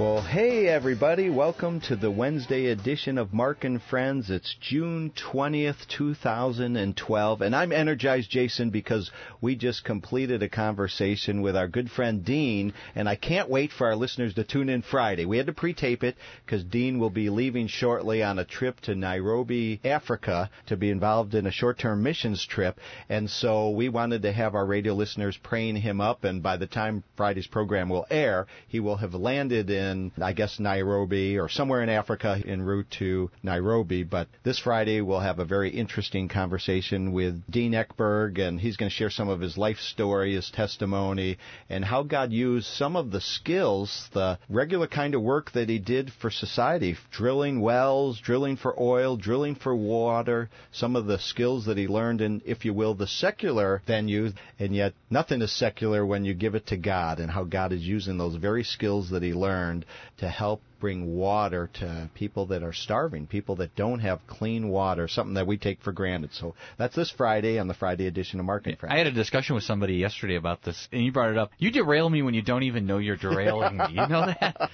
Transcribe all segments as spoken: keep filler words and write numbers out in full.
Well, hey everybody, welcome to the Wednesday edition of Mark and Friends. It's June twentieth, two thousand twelve, and I'm energized, Jason, because we just completed a conversation with our good friend Dean, and I can't wait for our listeners to tune in Friday. We had to pre-tape it because Dean will be leaving shortly on a trip to Nairobi, Africa, to be involved in a short-term missions trip, and so we wanted to have our radio listeners praying him up, and by the time Friday's program will air, he will have landed in In, I guess, Nairobi or somewhere in Africa en route to Nairobi. But this Friday we'll have a very interesting conversation with Dean Eckberg, and he's going to share some of his life story, his testimony, and how God used some of the skills, the regular kind of work that he did for society, drilling wells, drilling for oil, drilling for water, some of the skills that he learned in, if you will, the secular venue, and yet nothing is secular when you give it to God, and how God is using those very skills that he learned to help bring water to people that are starving, people that don't have clean water, something that we take for granted. So that's this Friday on the Friday edition of Mark and Friends. I had a discussion with somebody yesterday about this, and you brought it up. You derail me when you don't even know you're derailing me. You know that?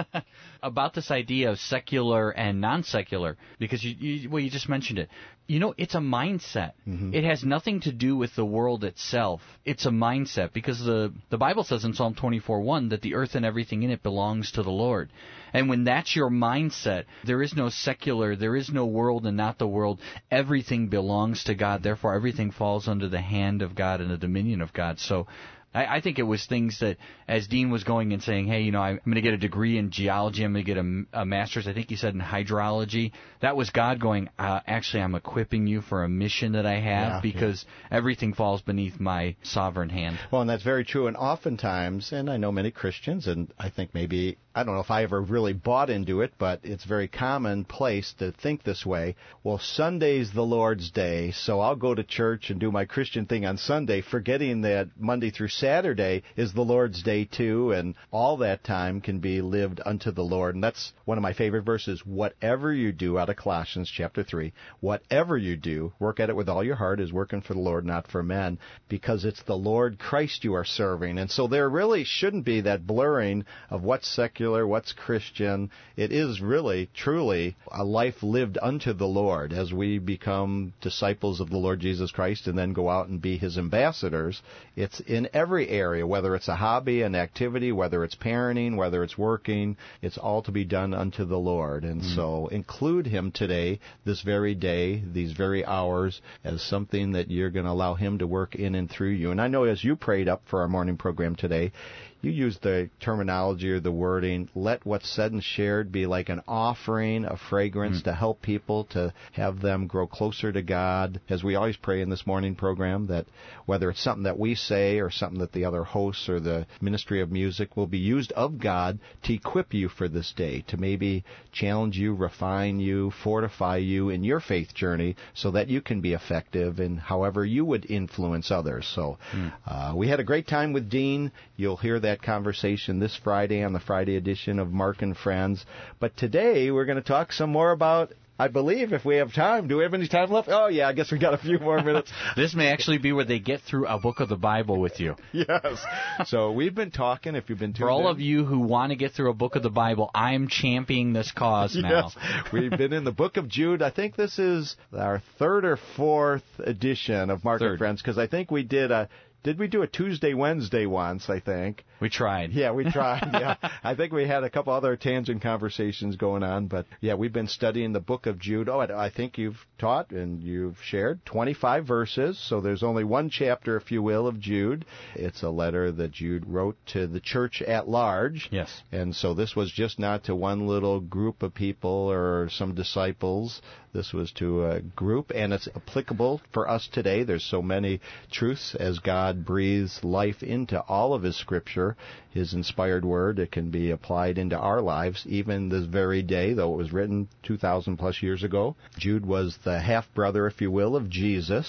About this idea of secular and non-secular, because you, you, well, you just mentioned it. You know, it's a mindset. Mm-hmm. It has nothing to do with the world itself. It's a mindset, because the, the Bible says in Psalm twenty-four one that the earth and everything in it belongs to the Lord. And when that's your mindset, there is no secular, there is no world and not the world. Everything belongs to God. Therefore, everything falls under the hand of God and the dominion of God. So I, I think it was things that, as Dean was going and saying, hey, you know, I'm going to get a degree in geology, I'm going to get a, a master's, I think he said in hydrology. That was God going, uh, actually, I'm equipping you for a mission that I have, yeah, because yeah. everything falls beneath my sovereign hand. Well, and that's very true. And oftentimes, and I know many Christians, and I think maybe, I don't know if I ever really bought into it, but it's very commonplace to think this way. Well, Sunday's the Lord's day, so I'll go to church and do my Christian thing on Sunday, forgetting that Monday through Saturday is the Lord's day too, and all that time can be lived unto the Lord. And that's one of my favorite verses. Whatever you do, out of Colossians chapter three, whatever you do, work at it with all your heart as working for the Lord, not for men, because it's the Lord Christ you are serving. And so there really shouldn't be that blurring of what's secular, what's Christian. It is really, truly a life lived unto the Lord as we become disciples of the Lord Jesus Christ and then go out and be His ambassadors. It's in every area, whether it's a hobby, an activity, whether it's parenting, whether it's working, it's all to be done unto the Lord. And mm-hmm. so include Him today, this very day, these very hours, as something that you're going to allow Him to work in and through you. And I know as you prayed up for our morning program today, you used the terminology or the wording, let what's said and shared be like an offering, a fragrance mm. to help people, to have them grow closer to God. As we always pray in this morning program, that whether it's something that we say or something that the other hosts or the ministry of music will be used of God to equip you for this day, to maybe challenge you, refine you, fortify you in your faith journey so that you can be effective in however you would influence others. So mm. uh, we had a great time with Dean. You'll hear that that conversation this Friday on the Friday edition of Mark and Friends. But today we're going to talk some more about, I believe, if we have time. Do we have any time left? Oh, yeah, I guess we got a few more minutes. This may actually be where they get through a book of the Bible with you. Yes. So we've been talking, if you've been tuned For all in. of you who want to get through a book of the Bible, I'm championing this cause now. Yes. We've been in the book of Jude. I think this is our third or fourth edition of Mark third. and Friends, because I think we did a... Did we do a Tuesday, Wednesday once, I think? We tried. Yeah, we tried, yeah. I think we had a couple other tangent conversations going on, but yeah, we've been studying the book of Jude. Oh, I think you've taught and you've shared twenty-five verses, so there's only one chapter, if you will, of Jude. It's a letter that Jude wrote to the church at large. Yes. And so this was just not to one little group of people or some disciples. This was to a group, and it's applicable for us today. There's so many truths as God breathes life into all of His Scripture, His inspired Word. It can be applied into our lives, even this very day, though it was written two thousand plus years ago. Jude was the half-brother, if you will, of Jesus.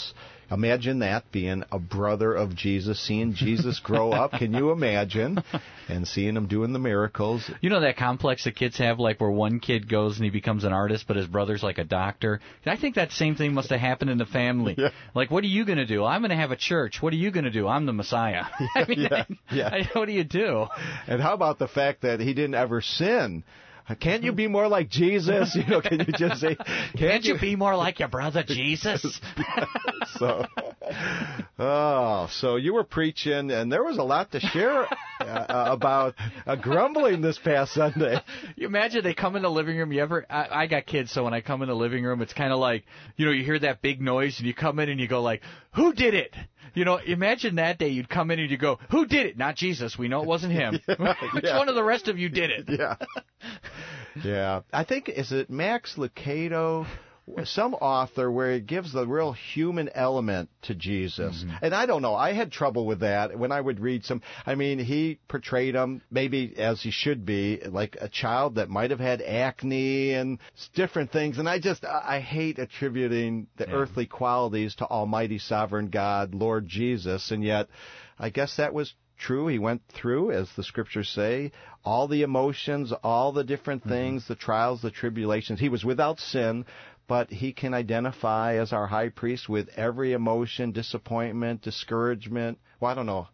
Imagine that, being a brother of Jesus, seeing Jesus grow up. Can you imagine? And seeing him doing the miracles. You know that complex that kids have, like where one kid goes and he becomes an artist, but his brother's like a doctor? I think that same thing must have happened in the family. Yeah. Like, what are you going to do? I'm going to have a church. What are you going to do? I'm the Messiah. I mean, yeah, I, yeah. I, what do you do? And how about the fact that he didn't ever sin? Can't you be more like Jesus? You know, can you just say, can't, can't you be more like your brother Jesus? so, oh, so you were preaching, and there was a lot to share uh, about uh, grumbling this past Sunday. You imagine they come in the living room. You ever? I, I got kids, so when I come in the living room, it's kind of like, you know, you hear that big noise, and you come in and you go like, "Who did it?" You know, imagine that day you'd come in and you go, "Who did it?" Not Jesus. We know it wasn't him. Yeah, Which yeah. one of the rest of you did it? Yeah. Yeah. I think, is it Max Lucado, some author, where it gives the real human element to Jesus. Mm-hmm. And I don't know. I had trouble with that when I would read some. I mean, he portrayed him maybe as he should be, like a child that might have had acne and different things. And I just, I hate attributing the yeah. earthly qualities to Almighty Sovereign God, Lord Jesus. And yet, I guess that was true. He went through, as the scriptures say, all the emotions, all the different things, mm-hmm. the trials, the tribulations. He was without sin, but he can identify as our high priest with every emotion, disappointment, discouragement. Well, I don't know.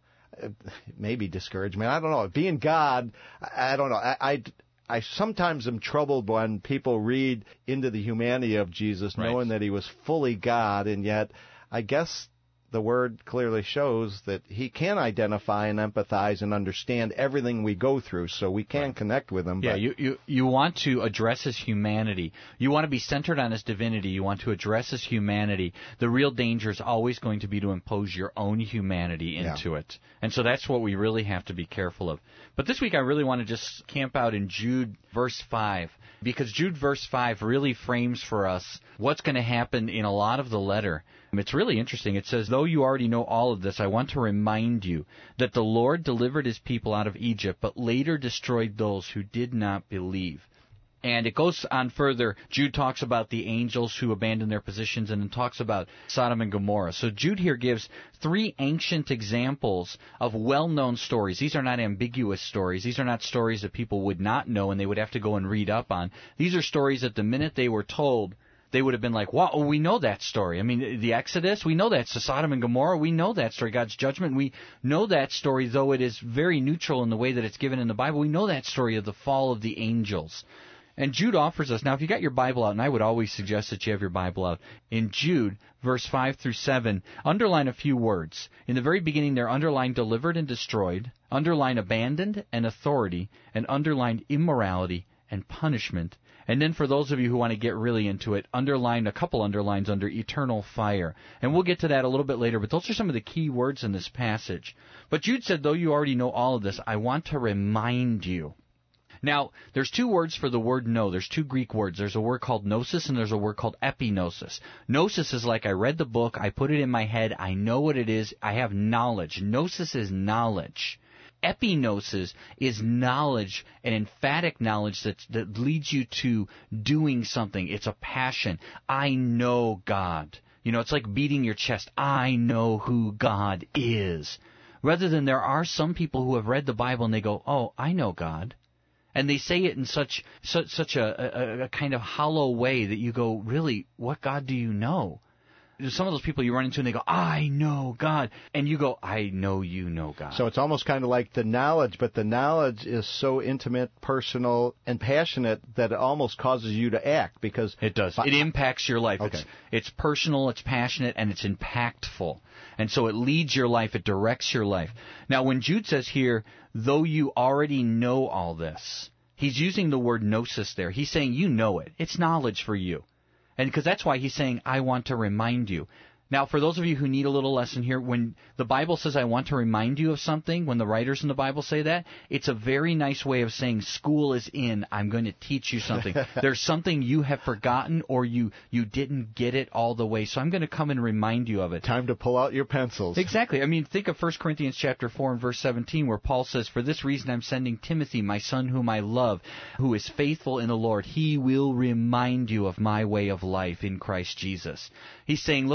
Maybe discouragement. I don't know. Being God, I don't know. I, I, I sometimes am troubled when people read into the humanity of Jesus, right. knowing that he was fully God, and yet I guess the Word clearly shows that he can identify and empathize and understand everything we go through, so we can right. connect with him. Yeah, but... you, you, you want to address his humanity. You want to be centered on his divinity. You want to address his humanity. The real danger is always going to be to impose your own humanity into yeah. it. And so that's what we really have to be careful of. But this week I really want to just camp out in Jude verse five, because Jude verse five really frames for us what's going to happen in a lot of the letter. It's really interesting. It says, though you already know all of this, I want to remind you that the Lord delivered his people out of Egypt, but later destroyed those who did not believe. And it goes on further. Jude talks about the angels who abandoned their positions, and then talks about Sodom and Gomorrah. So Jude here gives three ancient examples of well-known stories. These are not ambiguous stories. These are not stories that people would not know and they would have to go and read up on. These are stories that the minute they were told, they would have been like, wow, we know that story. I mean, the Exodus, we know that's the Sodom and Gomorrah, we know that story. God's judgment, we know that story, though it is very neutral in the way that it's given in the Bible. We know that story of the fall of the angels. And Jude offers us, now if you got your Bible out, and I would always suggest that you have your Bible out, in Jude, verse five through seven, underline a few words. In the very beginning, they're underlined delivered and destroyed, underline abandoned and authority, and underlined immorality and punishment. And then for those of you who want to get really into it, underline a couple underlines under eternal fire. And we'll get to that a little bit later, but those are some of the key words in this passage. But Jude said, though you already know all of this, I want to remind you. Now, there's two words for the word know. There's two Greek words. There's a word called gnosis and there's a word called epignosis. Gnosis is like I read the book, I put it in my head, I know what it is, I have knowledge. Gnosis is knowledge. Epignosis is knowledge, an emphatic knowledge that, that leads you to doing something. It's a passion. I know God. You know, it's like beating your chest. I know who God is. Rather than there are some people who have read the Bible and they go, oh, I know God. And they say it in such such, such a, a, a kind of hollow way that you go, really, what God do you know? Some of those people you run into and they go, I know God. And you go, I know you know God. So it's almost kind of like the knowledge, but the knowledge is so intimate, personal, and passionate that it almost causes you to act because... It does. It impacts your life. Okay. It's, it's personal, it's passionate, and it's impactful. And so it leads your life, it directs your life. Now, when Jude says here, though you already know all this, he's using the word gnosis there. He's saying you know it. It's knowledge for you. And because that's why he's saying, I want to remind you. Now, for those of you who need a little lesson here, when the Bible says, I want to remind you of something, when the writers in the Bible say that, it's a very nice way of saying, school is in, I'm going to teach you something. There's something you have forgotten or you, you didn't get it all the way, so I'm going to come and remind you of it. Time to pull out your pencils. Exactly. I mean, think of First Corinthians chapter four and verse seventeen, where Paul says, for this reason I'm sending Timothy, my son whom I love, who is faithful in the Lord. He will remind you of my way of life in Christ Jesus. He's saying, look, I got to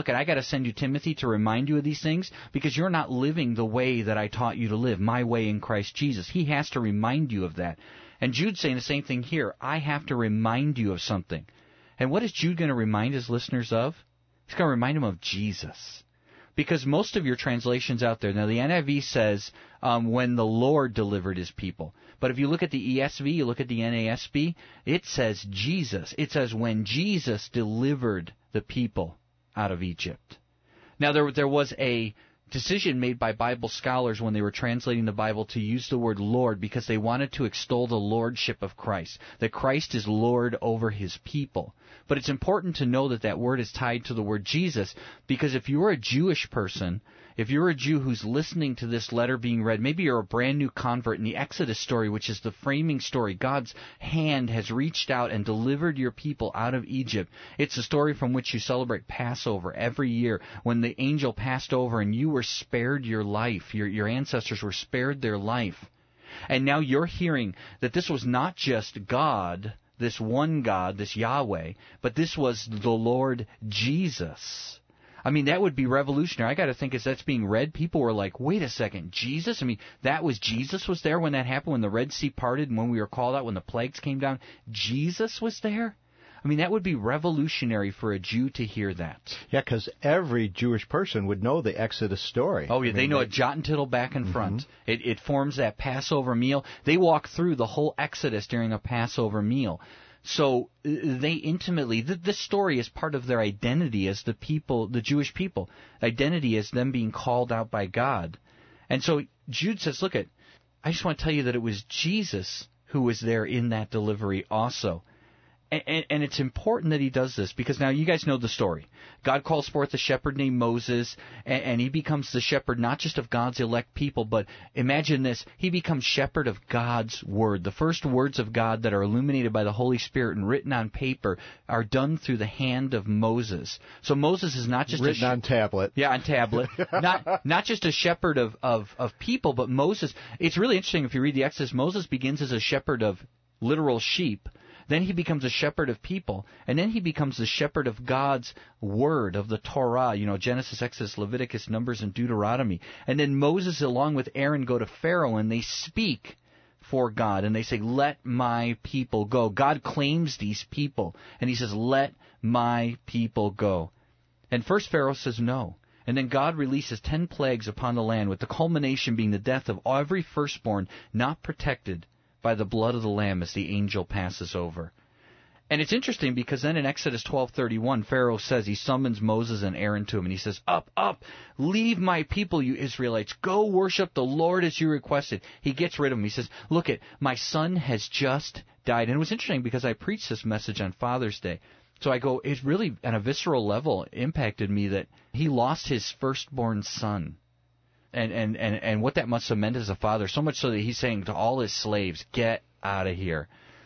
send you Timothy to remind you of these things because you're not living the way that I taught you to live, my way in Christ Jesus. He has to remind you of that. And Jude's saying the same thing here. I have to remind you of something. And what is Jude going to remind his listeners of? He's going to remind them of Jesus. Because most of your translations out there, now the N I V says um, when the Lord delivered his people. But if you look at the E S V, you look at the N A S B, it says Jesus. It says when Jesus delivered the people out of Egypt. Now there there was a decision made by Bible scholars when they were translating the Bible to use the word Lord because they wanted to extol the lordship of Christ, that Christ is Lord over his people. But it's important to know that that word is tied to the word Jesus, because if you're a Jewish person, if you're a Jew who's listening to this letter being read, maybe you're a brand new convert in the Exodus story, which is the framing story. God's hand has reached out and delivered your people out of Egypt. It's the story from which you celebrate Passover every year, when the angel passed over and you were spared your life. Your, your ancestors were spared their life. And now you're hearing that this was not just God, this one God, this Yahweh, but this was the Lord Jesus. I mean, that would be revolutionary. I got to think as that's being read, people were like, wait a second, Jesus? I mean, that was Jesus was there when that happened, when the Red Sea parted and when we were called out, when the plagues came down. Jesus was there? I mean, that would be revolutionary for a Jew to hear that. Yeah, because every Jewish person would know the Exodus story. Oh, yeah, I they mean, know they... it jot and tittle back and front. Mm-hmm. It, it forms that Passover meal. They walk through the whole Exodus during a Passover meal. So they intimately, th- this story is part of their identity as the people, the Jewish people. Identity as them being called out by God. And so Jude says, look, at, I just want to tell you that it was Jesus who was there in that delivery also. And, and, and it's important that he does this because now you guys know the story. God calls forth a shepherd named Moses, and, and he becomes the shepherd not just of God's elect people, but imagine this, he becomes shepherd of God's word. The first words of God that are illuminated by the Holy Spirit and written on paper are done through the hand of Moses. So Moses is not just written a sh- on tablet. Yeah, on tablet. not not just a shepherd of, of, of people, but Moses. It's really interesting if you read the Exodus. Moses begins as a shepherd of literal sheep. Then he becomes a shepherd of people, and then he becomes the shepherd of God's word, of the Torah, you know, Genesis, Exodus, Leviticus, Numbers, and Deuteronomy. And then Moses, along with Aaron, go to Pharaoh, and they speak for God, and they say, let my people go. God claims these people, and he says, let my people go. And first Pharaoh says no. And then God releases ten plagues upon the land, with the culmination being the death of every firstborn not protected by the blood of the Lamb as the angel passes over. And it's interesting because then in Exodus twelve thirty-one, Pharaoh says, he summons Moses and Aaron to him, and he says, up, up, leave my people, you Israelites. Go worship the Lord as you requested. He gets rid of them. He says, look it, my son has just died. And it was interesting because I preached this message on Father's Day. So I go, it really, on a visceral level, impacted me that he lost his firstborn son. And, and, and, and what that must have meant as a father, so much so that he's saying to all his slaves, get out of here.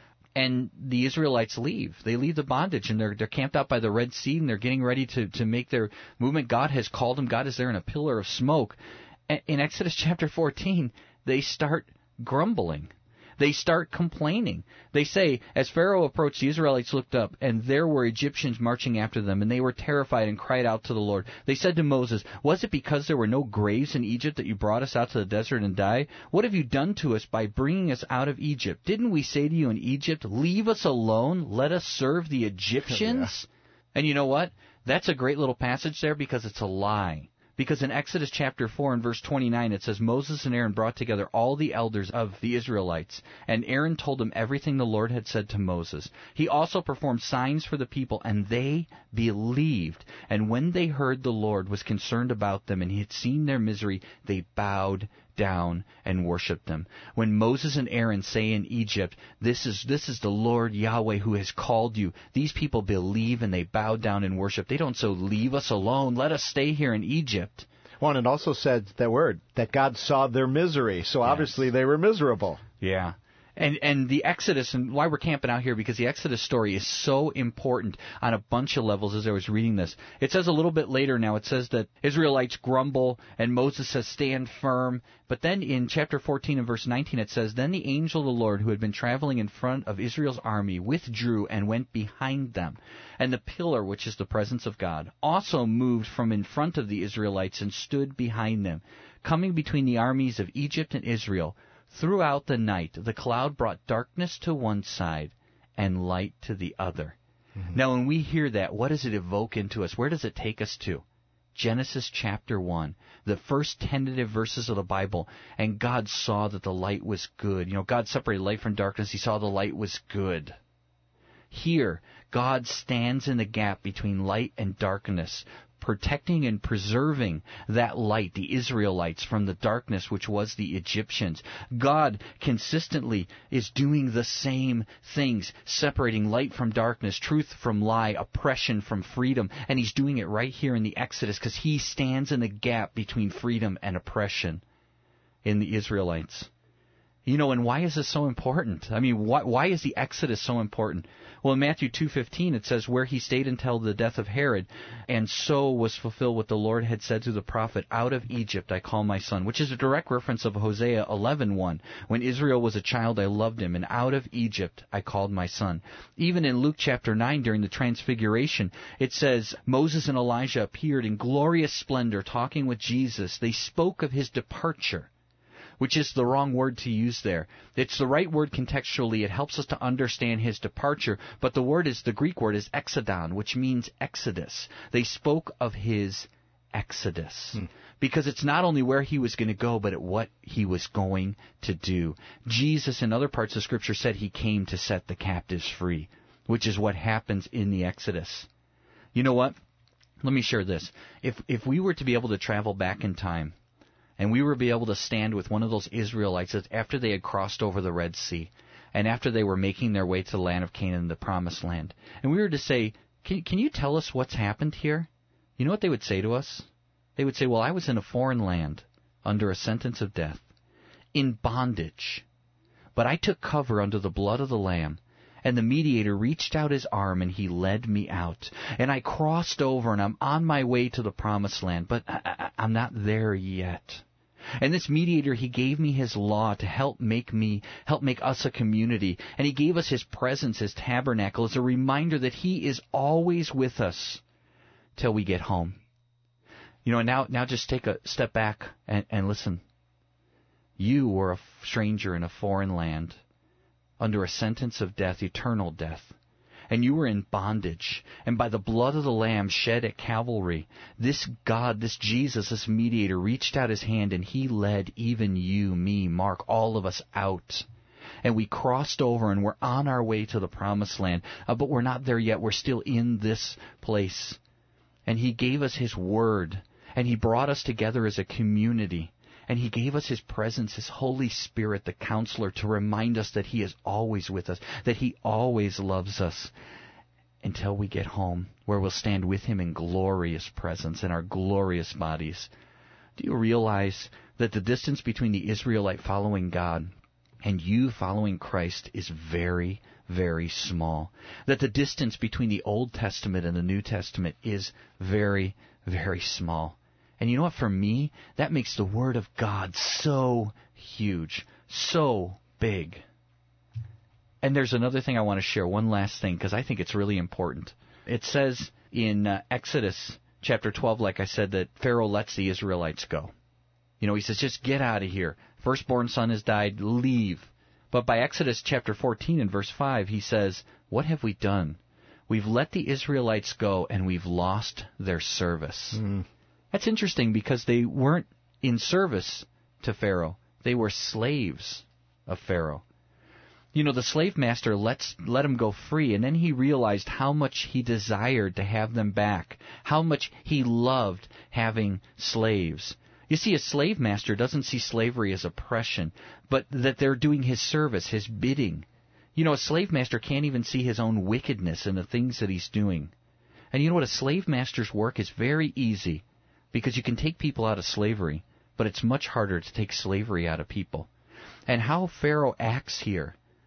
And the Israelites leave. They leave the bondage, and they're they're camped out by the Red Sea, and they're getting ready to, to make their movement. God has called them. God is there in a pillar of smoke. In Exodus chapter fourteen, they start grumbling. They start complaining. They say, as Pharaoh approached, the Israelites looked up, and there were Egyptians marching after them, and they were terrified and cried out to the Lord. They said to Moses, was it because there were no graves in Egypt that you brought us out to the desert and die? What have you done to us by bringing us out of Egypt? Didn't we say to you in Egypt, leave us alone, let us serve the Egyptians? Yeah. And you know what? That's a great little passage there because it's a lie. Because in Exodus chapter four and verse twenty-nine it says, Moses and Aaron brought together all the elders of the Israelites, and Aaron told them everything the Lord had said to Moses. He also performed signs for the people, and they believed. And when they heard the Lord was concerned about them, and he had seen their misery, they bowed down and worshipped them. When Moses and Aaron say in Egypt, this is this is the Lord Yahweh who has called you, these people believe and they bow down and worship. They don't so leave us alone, let us stay here in Egypt. Well, and it also said that word, that God saw their misery, so yes. obviously they were miserable. Yeah. And and the Exodus, and why we're camping out here, because the Exodus story is so important on a bunch of levels as I was reading this. It says a little bit later now, it says that Israelites grumble, and Moses says, stand firm. But then in chapter fourteen and verse nineteen it says, then the angel of the Lord, who had been traveling in front of Israel's army, withdrew and went behind them. And the pillar, which is the presence of God, also moved from in front of the Israelites and stood behind them, coming between the armies of Egypt and Israel. Throughout the night, the cloud brought darkness to one side and light to the other. Mm-hmm. Now, when we hear that, what does it evoke into us? Where does it take us to? Genesis chapter one, the first tentative verses of the Bible, and God saw that the light was good. You know, God separated light from darkness. He saw the light was good. Here, God stands in the gap between light and darkness, protecting and preserving that light, the Israelites, from the darkness which was the Egyptians. God consistently is doing the same things, separating light from darkness, truth from lie, oppression from freedom, and He's doing it right here in the Exodus because He stands in the gap between freedom and oppression in the Israelites. You know, and why is this so important? I mean, why, why is the Exodus so important? Well, in Matthew two fifteen it says, where he stayed until the death of Herod, and so was fulfilled what the Lord had said through the prophet, out of Egypt I call my son, which is a direct reference of Hosea eleven one. When Israel was a child, I loved him, and out of Egypt I called my son. Even in Luke chapter nine, during the Transfiguration, it says, Moses and Elijah appeared in glorious splendor, talking with Jesus. They spoke of his departure, which is the wrong word to use there. It's the right word contextually. It helps us to understand his departure, but the word is, the Greek word is exodon, which means exodus. They spoke of his exodus, hmm. because it's not only where he was going to go, but at what he was going to do. Jesus, in other parts of Scripture, said he came to set the captives free, which is what happens in the Exodus. You know what? Let me share this. If if we were to be able to travel back in time, and we were to be able to stand with one of those Israelites after they had crossed over the Red Sea, and after they were making their way to the land of Canaan, the Promised Land, and we were to say, can, can you tell us what's happened here? You know what they would say to us? They would say, well, I was in a foreign land under a sentence of death, in bondage, but I took cover under the blood of the Lamb, and the mediator reached out his arm and he led me out. And I crossed over and I'm on my way to the Promised Land, but I, I, I'm not there yet. And this mediator, he gave me his law to help make me, help make us a community. And he gave us his presence, his tabernacle, as a reminder that he is always with us till we get home. You know, and now, now just take a step back and, and listen. You were a stranger in a foreign land, under a sentence of death, eternal death. And you were in bondage. And by the blood of the Lamb shed at Calvary, this God, this Jesus, this mediator, reached out his hand and he led even you, me, Mark, all of us out. And we crossed over and we're on our way to the Promised Land. Uh, but we're not there yet. We're still in this place. And he gave us his word. And he brought us together as a community. And he gave us his presence, his Holy Spirit, the counselor, to remind us that he is always with us, that he always loves us, until we get home, where we'll stand with him in glorious presence in our glorious bodies. Do you realize that the distance between the Israelite following God and you following Christ is very, very small? That the distance between the Old Testament and the New Testament is very, very small. And you know what? For me, that makes the Word of God so huge, so big. And there's another thing I want to share, one last thing, because I think it's really important. It says in uh, Exodus chapter twelve, like I said, that Pharaoh lets the Israelites go. You know, he says, just get out of here. Firstborn son has died, leave. But by Exodus chapter fourteen and verse five, he says, what have we done? We've let the Israelites go, and we've lost their service. Mm. That's interesting because they weren't in service to Pharaoh. They were slaves of Pharaoh. You know, the slave master lets, let them go free, and then he realized how much he desired to have them back, how much he loved having slaves. You see, a slave master doesn't see slavery as oppression, but that they're doing his service, his bidding. You know, a slave master can't even see his own wickedness in the things that he's doing. And you know what? A slave master's work is very easy, because you can take people out of slavery, but it's much harder to take slavery out of people. And how Pharaoh acts here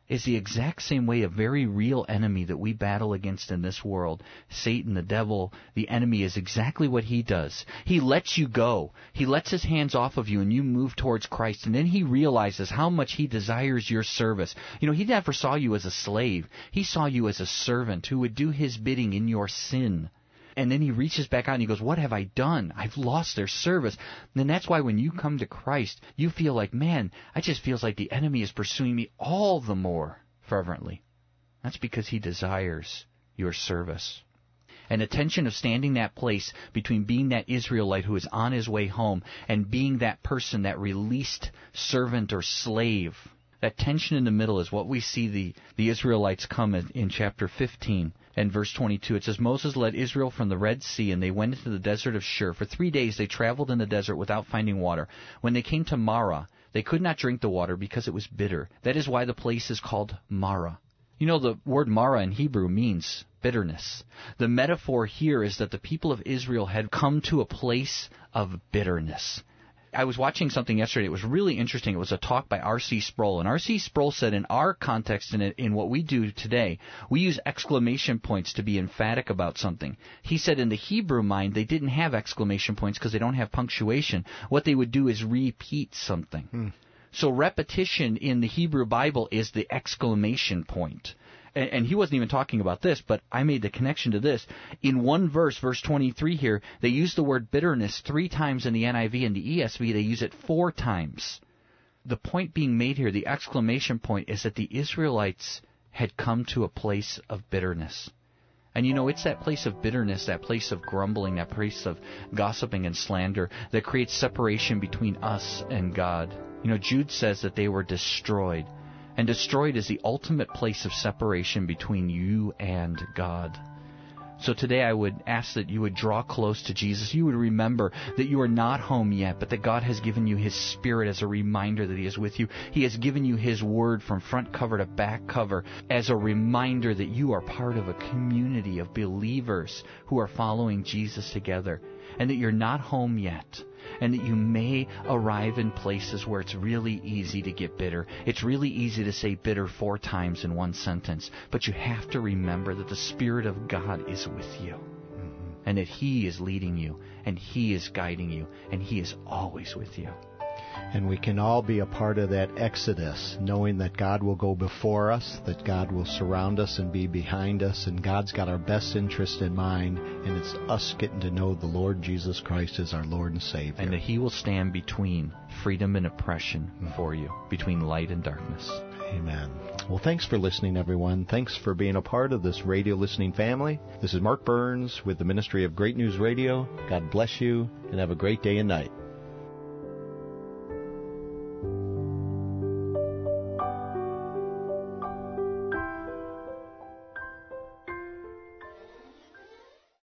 is the exact same way a very real enemy that we battle against in this world, Satan, the devil, the enemy, is exactly what he does. He lets you go. He lets his hands off of you and you move towards Christ, and then he realizes how much he desires your service. You know, he never saw you as a slave. He saw you as a servant who would do his bidding in your sin. And then he reaches back out and he goes, what have I done? I've lost their service. And then that's why when you come to Christ, you feel like, man, it just feels like the enemy is pursuing me all the more fervently. That's because he desires your service. And the tension of standing that place between being that Israelite who is on his way home and being that person, that released servant or slave, that tension in the middle is what we see the, the Israelites come in, in chapter fifteen. And verse twenty-two, it says, Moses led Israel from the Red Sea, and they went into the desert of Shur. For three days they traveled in the desert without finding water. When they came to Marah, they could not drink the water because it was bitter. That is why the place is called Marah. You know, the word Marah in Hebrew means bitterness. The metaphor here is that the people of Israel had come to a place of bitterness. I was watching something yesterday. It was really interesting. It was a talk by R C Sproul. And R C Sproul said in our context, in, in what we do today, we use exclamation points to be emphatic about something. He said in the Hebrew mind, they didn't have exclamation points because they don't have punctuation. What they would do is repeat something. Hmm. So repetition in the Hebrew Bible is the exclamation point. And he wasn't even talking about this, but I made the connection to this. In one verse, verse twenty-three here, they use the word bitterness three times in the N I V. And the E S V, they use it four times. The point being made here, the exclamation point, is that the Israelites had come to a place of bitterness. And you know, it's that place of bitterness, that place of grumbling, that place of gossiping and slander that creates separation between us and God. You know, Jude says that they were destroyed. And destroyed is the ultimate place of separation between you and God. So today I would ask that you would draw close to Jesus. You would remember that you are not home yet, but that God has given you His Spirit as a reminder that He is with you. He has given you His Word from front cover to back cover as a reminder that you are part of a community of believers who are following Jesus together, and that you're not home yet. And that you may arrive in places where it's really easy to get bitter. It's really easy to say bitter four times in one sentence. But you have to remember that the Spirit of God is with you. Mm-hmm. And that He is leading you. And He is guiding you. And He is always with you. And we can all be a part of that exodus, knowing that God will go before us, that God will surround us and be behind us, and God's got our best interest in mind, and it's us getting to know the Lord Jesus Christ as our Lord and Savior. And that He will stand between freedom and oppression mm-hmm. for you, between light and darkness. Amen. Well, thanks for listening, everyone. Thanks for being a part of this radio listening family. This is Mark Burns with the Ministry of Great News Radio. God bless you, and have a great day and night.